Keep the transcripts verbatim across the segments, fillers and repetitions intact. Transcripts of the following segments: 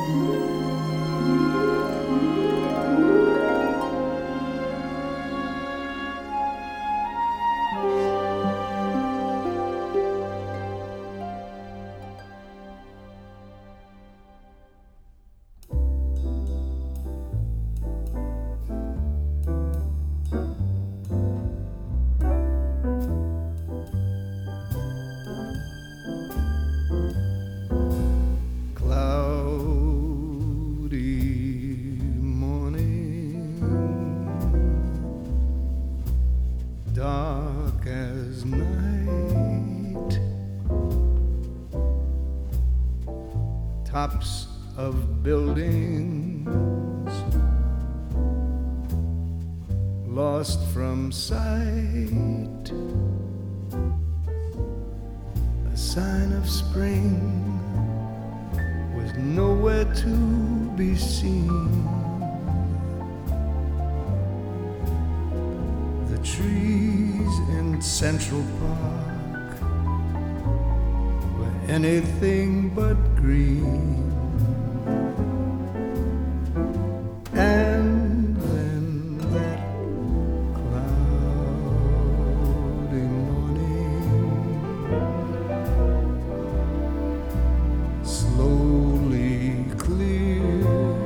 Dark as night, tops of buildings lost from sight, a sign of spring was nowhere to be seen. The trees in Central Park were anything but green. And then that cloudy morning slowly cleared.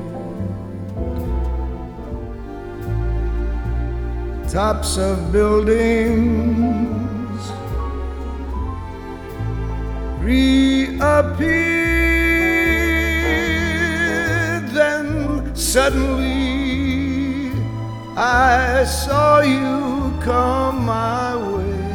Tops of buildings reappeared. Then suddenly I saw you come my way,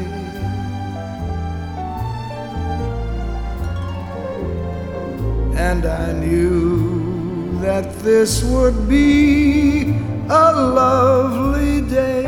and I knew that this would be a lovely day.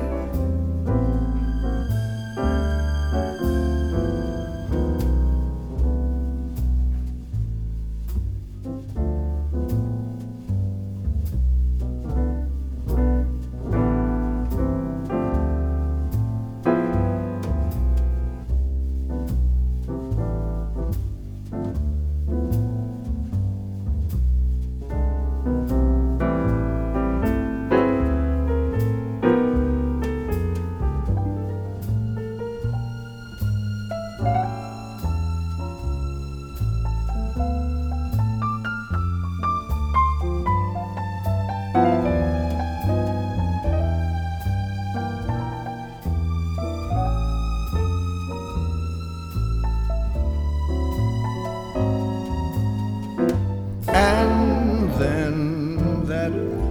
And then that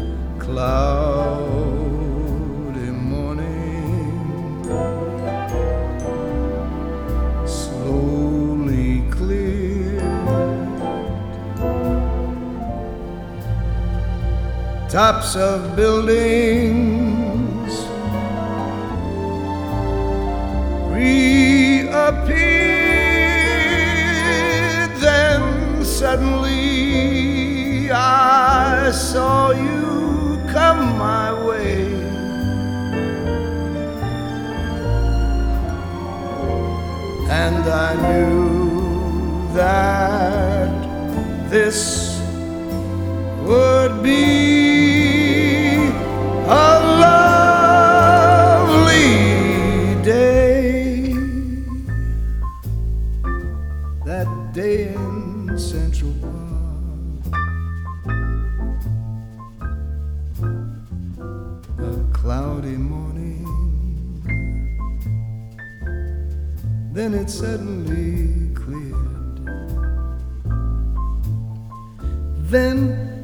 cloudy morning slowly cleared. Tops of buildings reappeared. Then suddenly I saw you come my way, and I knew that this would be a lovely day. That day in Central Park, cloudy morning, then it suddenly cleared. Then